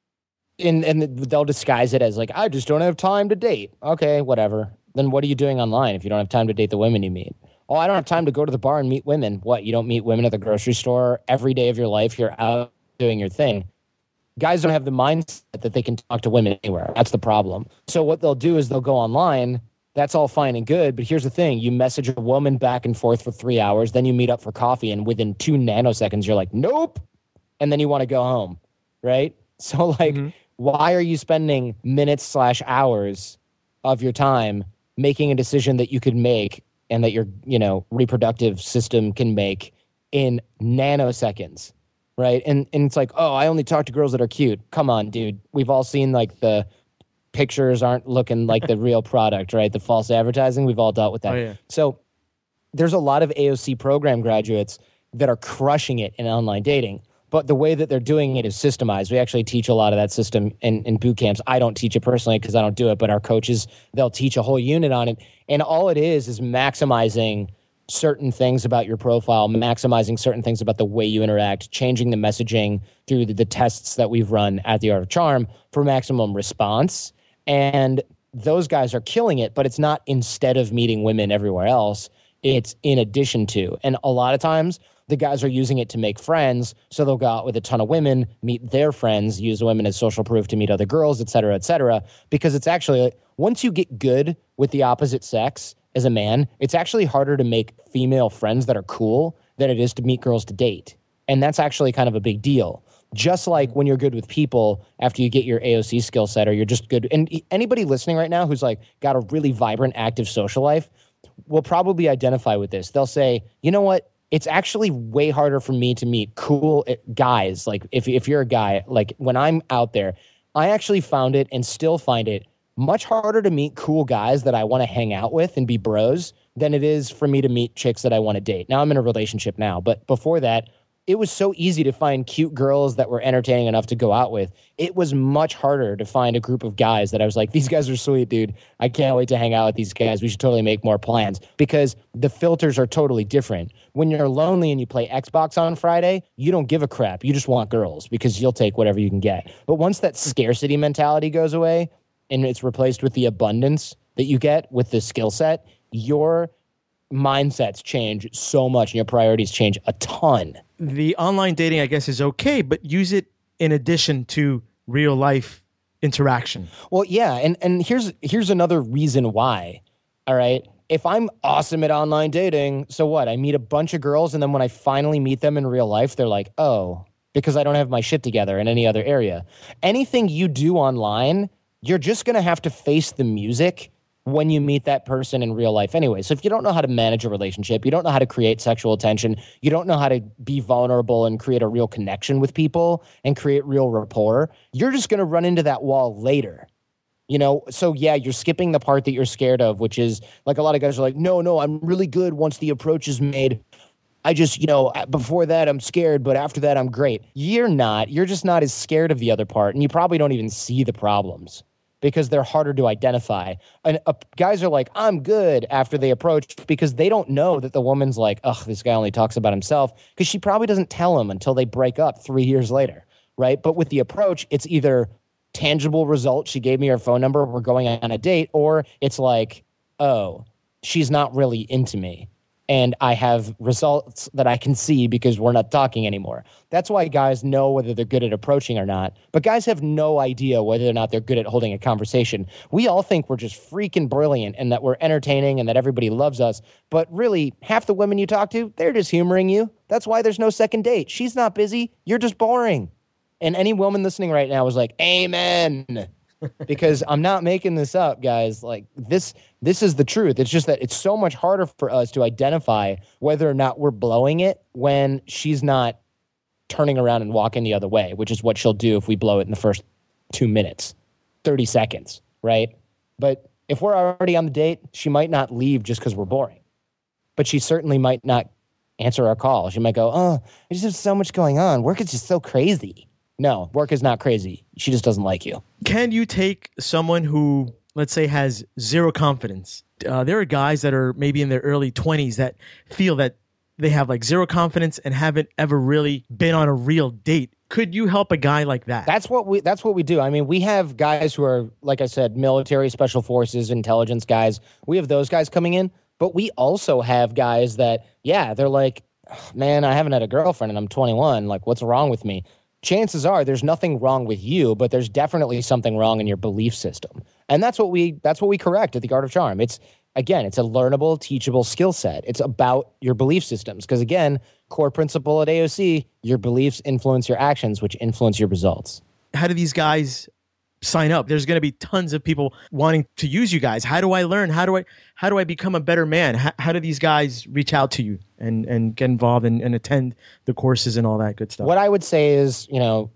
and they'll disguise it as like, I just don't have time to date. Okay, whatever. Then what are you doing online if you don't have time to date the women you meet? Oh, I don't have time to go to the bar and meet women. What, you don't meet women at the grocery store every day of your life? You're out doing your thing. Guys don't have the mindset that they can talk to women anywhere. That's the problem. So what they'll do is they'll go online. That's all fine and good. But here's the thing. You message a woman back and forth for 3 hours. Then you meet up for coffee. And within 2 nanoseconds, you're like, nope. And then you want to go home. Right? So like, why are you spending minutes/hours of your time making a decision that you could make and that your, reproductive system can make in nanoseconds? Right. And it's like, oh, I only talk to girls that are cute. Come on, dude. We've all seen like the pictures aren't looking like the real product, right? The false advertising. We've all dealt with that. Oh, yeah. So there's a lot of AOC program graduates that are crushing it in online dating. But the way that they're doing it is systemized. We actually teach a lot of that system in boot camps. I don't teach it personally because I don't do it, but our coaches, they'll teach a whole unit on it. And all it is maximizing certain things about your profile, maximizing certain things about the way you interact, changing the messaging through the tests that we've run at the Art of Charm for maximum response. And those guys are killing it, but it's not instead of meeting women everywhere else. It's in addition to. And a lot of times the guys are using it to make friends. So they'll go out with a ton of women, meet their friends, use women as social proof to meet other girls, et cetera, because it's actually, once you get good with the opposite sex as a man, it's actually harder to make female friends that are cool than it is to meet girls to date. And that's actually kind of a big deal. Just like when you're good with people after you get your AOC skill set, or you're just good. And anybody listening right now who's like got a really vibrant, active social life will probably identify with this. They'll say, you know what? It's actually way harder for me to meet cool guys. Like if you're a guy, like when I'm out there, I actually found it and still find it much harder to meet cool guys that I want to hang out with and be bros than it is for me to meet chicks that I want to date. Now I'm in a relationship now, but before that, it was so easy to find cute girls that were entertaining enough to go out with. It was much harder to find a group of guys that I was like, these guys are sweet, dude. I can't wait to hang out with these guys. We should totally make more plans, because the filters are totally different. When you're lonely and you play Xbox on Friday, you don't give a crap. You just want girls because you'll take whatever you can get. But once that scarcity mentality goes away and it's replaced with the abundance that you get with the skill set, your mindsets change so much and your priorities change a ton. The online dating, I guess, is okay, but use it in addition to real life interaction. Well, yeah, and here's another reason why. All right, if I'm awesome at online dating, so what? I meet a bunch of girls, and then when I finally meet them in real life, they're like, "Oh, because I don't have my shit together in any other area. Anything you do online, you're just going to have to face the music when you meet that person in real life anyway. So if you don't know how to manage a relationship, you don't know how to create sexual tension, you don't know how to be vulnerable and create a real connection with people and create real rapport, you're just going to run into that wall later. You know, so yeah, you're skipping the part that you're scared of, which is like a lot of guys are like, no, I'm really good once the approach is made. I just, before that I'm scared, but after that I'm great. You're not. You're just not as scared of the other part, and you probably don't even see the problems because they're harder to identify. And guys are like, I'm good after they approach because they don't know that the woman's like, ugh, this guy only talks about himself, because she probably doesn't tell him until they break up 3 years later, right? But with the approach, it's either tangible result, she gave me her phone number, we're going on a date, or it's like, oh, she's not really into me, and I have results that I can see because we're not talking anymore. That's why guys know whether they're good at approaching or not, but guys have no idea whether or not they're good at holding a conversation. We all think we're just freaking brilliant and that we're entertaining and that everybody loves us, but really, half the women you talk to, they're just humoring you. That's why there's no second date. She's not busy. You're just boring. And any woman listening right now is like, amen, because I'm not making this up, guys. Like this is the truth. It's just that it's so much harder for us to identify whether or not we're blowing it when she's not turning around and walking the other way, which is what she'll do if we blow it in the first 2 minutes, 30 seconds, right? But if we're already on the date, she might not leave just because we're boring, but she certainly might not answer our call. She might go, oh, there's just so much going on. Work is just so crazy. No, work is not crazy. She just doesn't like you. Can you take someone who, let's say, has zero confidence? There are guys that are maybe in their early 20s that feel that they have like zero confidence and haven't ever really been on a real date. Could you help a guy like that? That's what we do. I mean, we have guys who are, like I said, military, special forces, intelligence guys. We have those guys coming in, but we also have guys that, yeah, they're like, man, I haven't had a girlfriend and I'm 21. Like, what's wrong with me? Chances are there's nothing wrong with you, but there's definitely something wrong in your belief system. And that's what we correct at the Art of Charm. It's a learnable, teachable skill set. It's about your belief systems. Because again, core principle at AOC, your beliefs influence your actions, which influence your results. How do these guys sign up? There's going to be tons of people wanting to use you guys. How do I learn? How do I become a better man? How do these guys reach out to you and get involved and attend the courses and all that good stuff? What I would say is,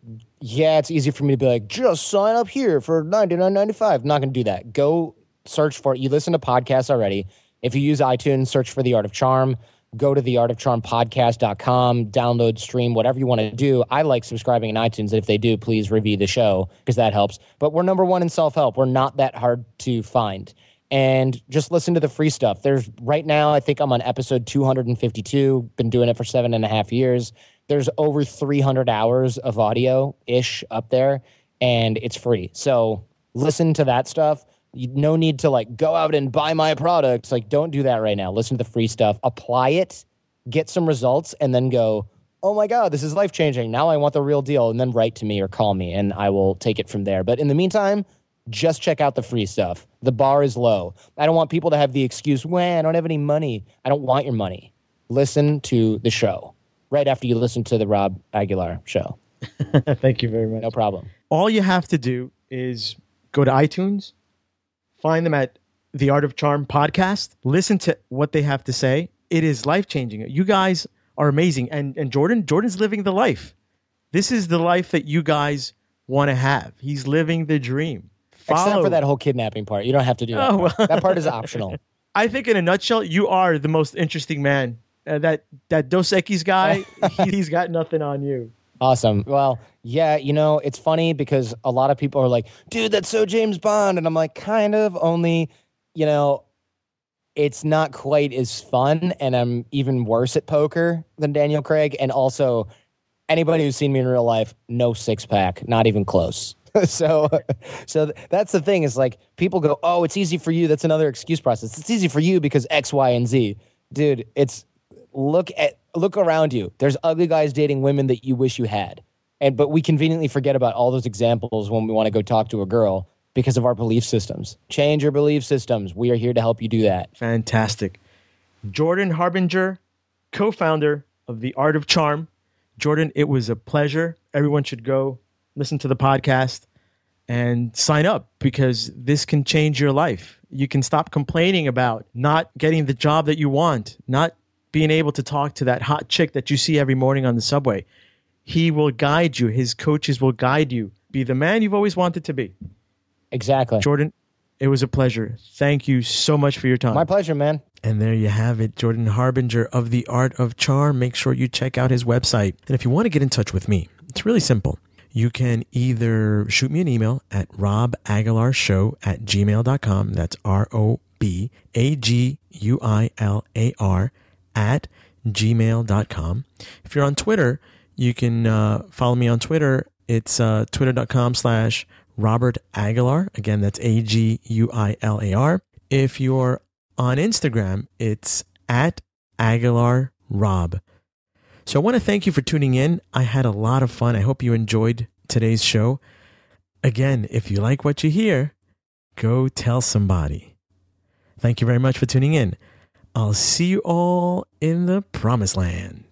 it's easy for me to be like, just sign up here for $99.95. I'm not going to do that. Go search for it. You listen to podcasts already. If you use iTunes, search for The Art of Charm. Go to theartofcharmpodcast.com, download, stream, whatever you want to do. I like subscribing in iTunes. And if they do, please review the show because that helps. But we're number one in self-help. We're not that hard to find. And just listen to the free stuff. There's right now, I think I'm on episode 252. Been doing it for 7.5 years. There's over 300 hours of audio-ish up there, and it's free. So listen to that stuff. No need to like go out and buy my products. Like, don't do that right now. Listen to the free stuff, apply it, get some results, and then go, oh my God, this is life-changing. Now I want the real deal. And then write to me or call me and I will take it from there. But in the meantime, just check out the free stuff. The bar is low. I don't want people to have the excuse, well, I don't have any money. I don't want your money. Listen to the show right after you listen to the Rob Aguilar show. Thank you very much. No problem. All you have to do is go to iTunes, find them at The Art of Charm podcast. Listen to what they have to say. It is life-changing. You guys are amazing. And Jordan's living the life. This is the life that you guys want to have. He's living the dream. Except for that whole kidnapping part. You don't have to do that. Well. That part is optional. I think in a nutshell, you are the most interesting man. That Dos Equis guy, he's got nothing on you. Awesome. Well, yeah, it's funny because a lot of people are like, dude, that's so James Bond. And I'm like, kind of, only, it's not quite as fun. And I'm even worse at poker than Daniel Craig. And also, anybody who's seen me in real life, no six-pack, not even close. So that's the thing is like people go, oh, it's easy for you. That's another excuse process. It's easy for you because X, Y, and Z. Dude, it's look around you. There's ugly guys dating women that you wish you had. But we conveniently forget about all those examples when we want to go talk to a girl because of our belief systems. Change your belief systems. We are here to help you do that. Fantastic. Jordan Harbinger, co-founder of The Art of Charm. Jordan, it was a pleasure. Everyone should go listen to the podcast and sign up because this can change your life. You can stop complaining about not getting the job that you want, not being able to talk to that hot chick that you see every morning on the subway. He will guide you. His coaches will guide you. Be the man you've always wanted to be. Exactly. Jordan, it was a pleasure. Thank you so much for your time. My pleasure, man. And there you have it, Jordan Harbinger of The Art of Charm. Make sure you check out his website. And if you want to get in touch with me, it's really simple. You can either shoot me an email at robaguilarshow@gmail.com. That's ROBAGUILAR@gmail.com. If you're on Twitter, you can follow me on Twitter. It's twitter.com/Robert Aguilar. Again, that's AGUILAR. If you're on Instagram, it's @AguilarRob. So I want to thank you for tuning in. I had a lot of fun. I hope you enjoyed today's show. Again, if you like what you hear, go tell somebody. Thank you very much for tuning in. I'll see you all in the promised land.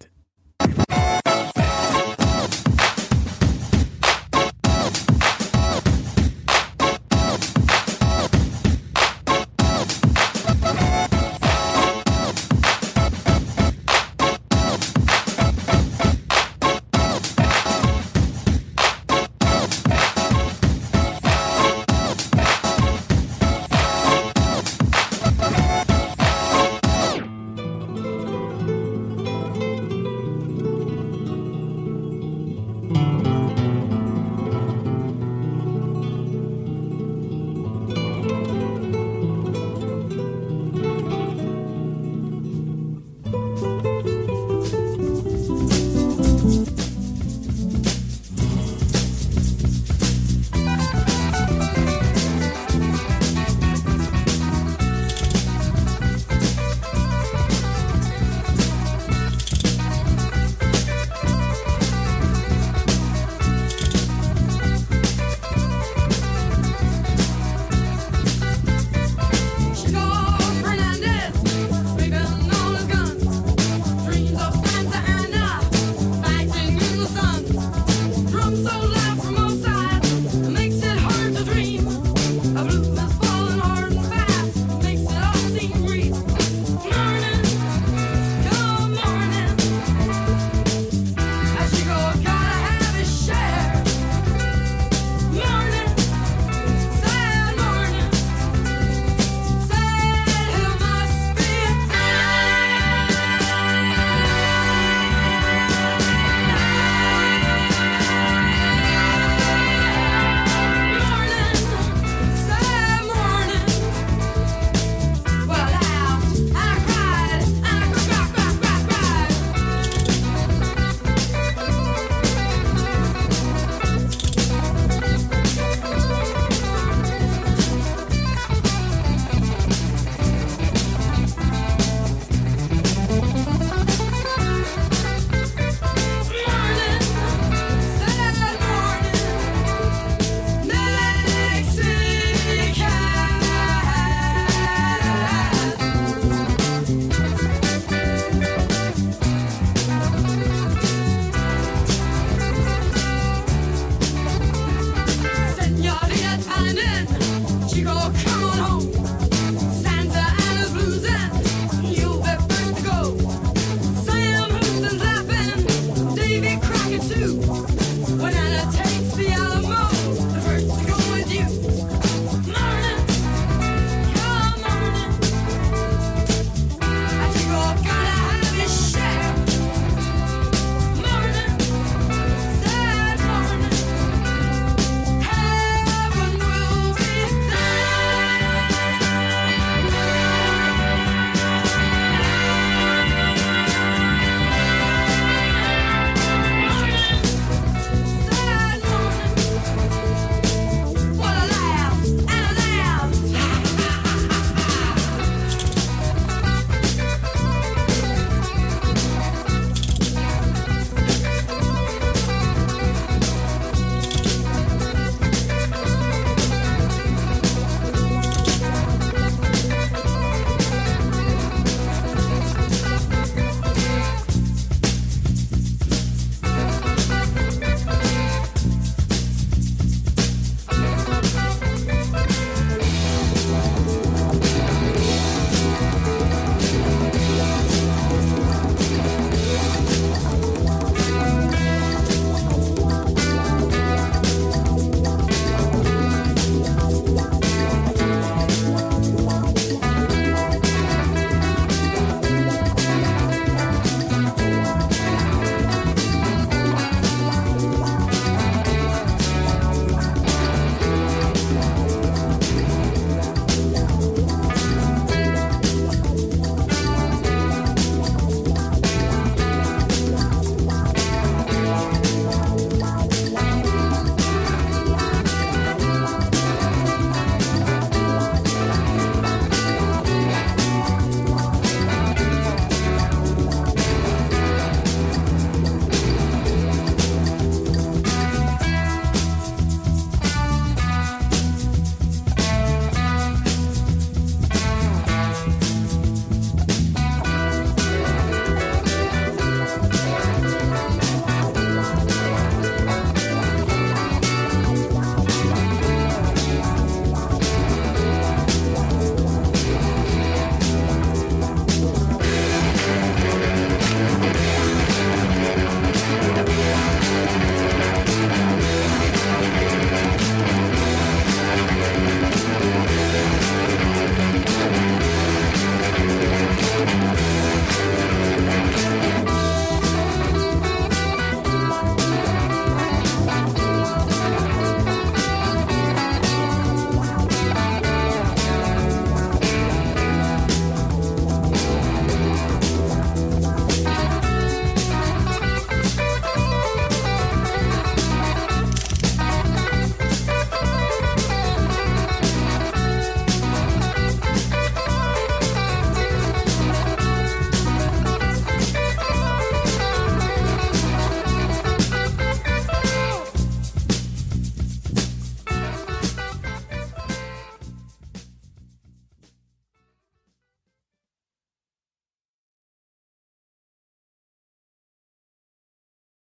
Too.